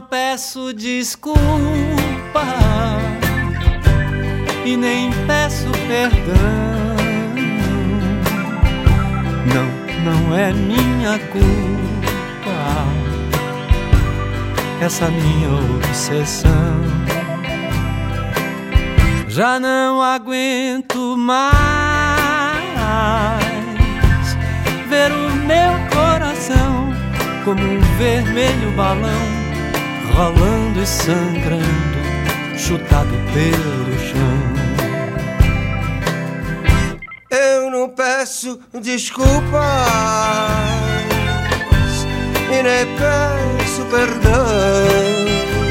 peço desculpa e nem peço perdão. Não é minha culpa essa minha obsessão. Já não aguento mais ver o meu coração como um vermelho balão, rolando e sangrando, chutado pelo chão. Eu não peço desculpas e nem peço perdão.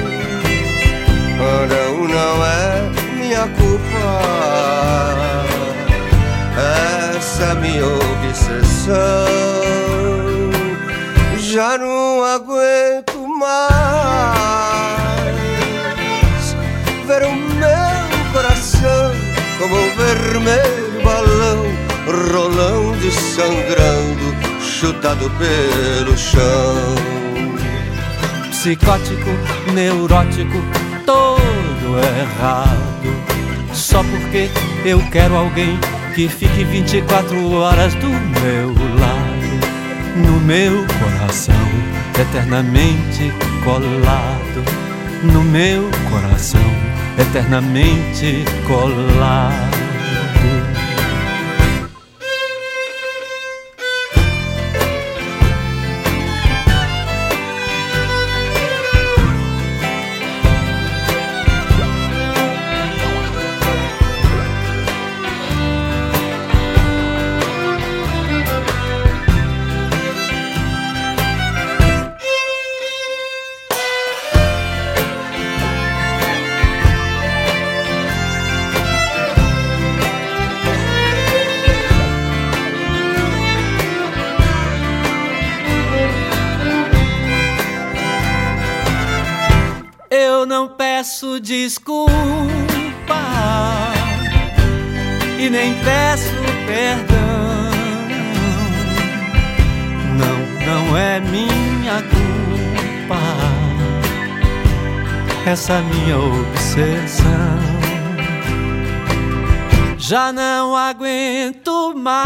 Não é minha culpa essa minha obsessão. Já não aguento mais ver o meu coração como um vermelho balão, rolando e sangrando, chutado pelo chão. Psicótico, neurótico, todo errado, só porque eu quero alguém que fique 24 horas do meu lado, no meu coração, eternamente colado, no meu coração, eternamente colado. Eu não peço desculpa e nem peço perdão. Não é minha culpa essa minha obsessão. Já não aguento mais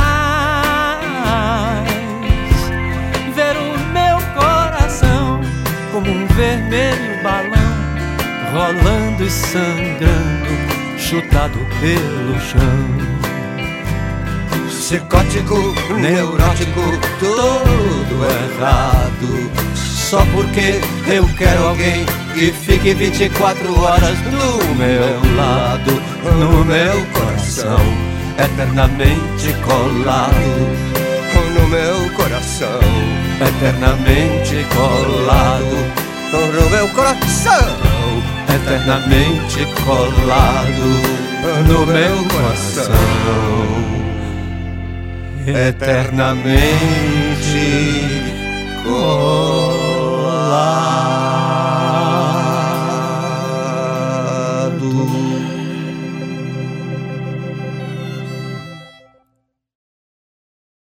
ver o meu coração como um vermelho balão, rolando e sangrando, chutado pelo chão. Psicótico, neurótico, todo errado, só porque eu quero alguém que fique 24 horas do meu lado, no meu coração, eternamente colado, no meu coração, eternamente colado, no meu coração, eternamente colado, no meu coração, eternamente